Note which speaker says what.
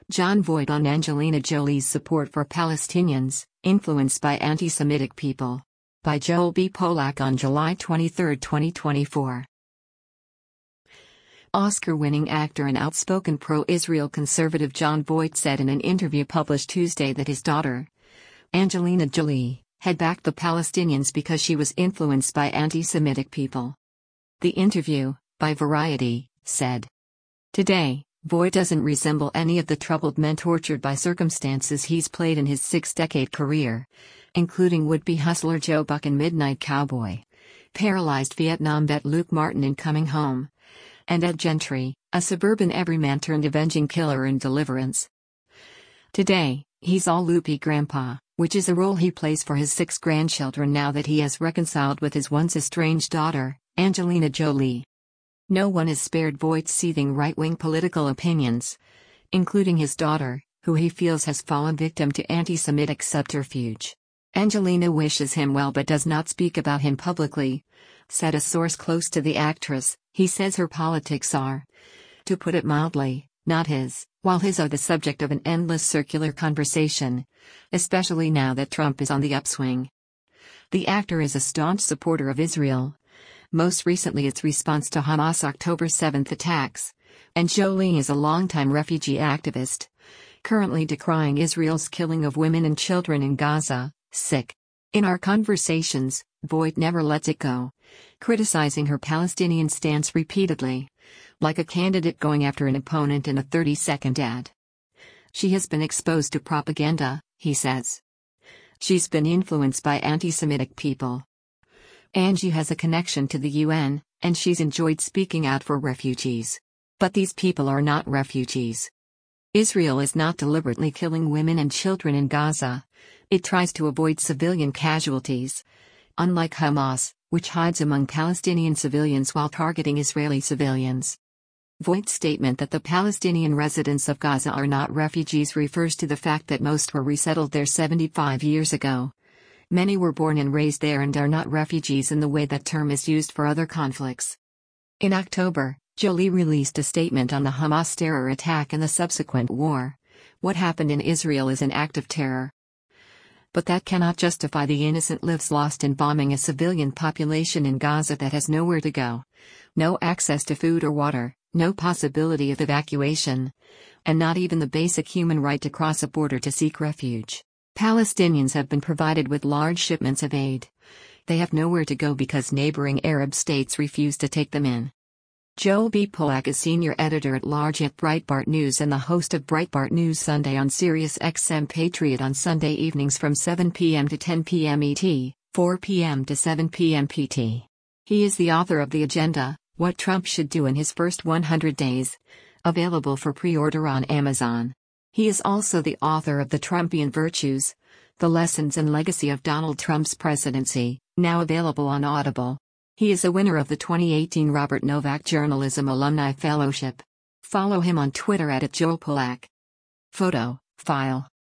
Speaker 1: Jon Voight on Angelina Jolie's support for Palestinians, influenced by anti-Semitic people. By Joel B. Polak on July 23, 2024. Oscar-winning actor and outspoken pro-Israel conservative Jon Voight said in an interview published Tuesday that his daughter, Angelina Jolie, had backed the Palestinians because she was influenced by anti-Semitic people. The interview, by Variety, said, "Today, Voight doesn't resemble any of the troubled men tortured by circumstances he's played in his six-decade career, including would-be hustler Joe Buck in Midnight Cowboy, paralyzed Vietnam vet Luke Martin in Coming Home, and Ed Gentry, a suburban everyman turned avenging killer in Deliverance. Today, he's all loopy grandpa, which is a role he plays for his 6 grandchildren now that he has reconciled with his once estranged daughter, Angelina Jolie." No one is spared Voight's seething right-wing political opinions, including his daughter, who he feels has fallen victim to anti-Semitic subterfuge. "Angelina wishes him well but does not speak about him publicly," said a source close to the actress. "He says her politics are, to put it mildly, not his, while his are the subject of an endless circular conversation, especially now that Trump is on the upswing." The actor is a staunch supporter of Israel, most recently its response to Hamas' October 7 attacks, and Jolie is a longtime refugee activist, currently decrying Israel's killing of women and children in Gaza. Sick. "In our conversations, Voight never lets it go, criticizing her Palestinian stance repeatedly, like a candidate going after an opponent in a 30-second ad. She has been exposed to propaganda," he says. "She's been influenced by anti-Semitic people. Angie has a connection to the UN, and she's enjoyed speaking out for refugees. But these people are not refugees. Israel is not deliberately killing women and children in Gaza. It tries to avoid civilian casualties, unlike Hamas, which hides among Palestinian civilians while targeting Israeli civilians." Voight's statement that the Palestinian residents of Gaza are not refugees refers to the fact that most were resettled there 75 years ago. Many were born and raised there and are not refugees in the way that term is used for other conflicts. In October, Jolie released a statement on the Hamas terror attack and the subsequent war. "What happened in Israel is an act of terror. But that cannot justify the innocent lives lost in bombing a civilian population in Gaza that has nowhere to go, no access to food or water, no possibility of evacuation, and not even the basic human right to cross a border to seek refuge. Palestinians have been provided with large shipments of aid. They have nowhere to go because neighboring Arab states refuse to take them in." Joel B. Polak is senior editor-at-large at Breitbart News and the host of Breitbart News Sunday on Sirius XM Patriot on Sunday evenings from 7 p.m. to 10 p.m. ET, 4 p.m. to 7 p.m. PT. He is the author of The Agenda, What Trump Should Do in His First 100 Days, available for pre-order on Amazon. He is also the author of The Trumpian Virtues, The Lessons and Legacy of Donald Trump's Presidency, now available on Audible. He is a winner of the 2018 Robert Novak Journalism Alumni Fellowship. Follow him on Twitter @JoelPolak. Photo, file.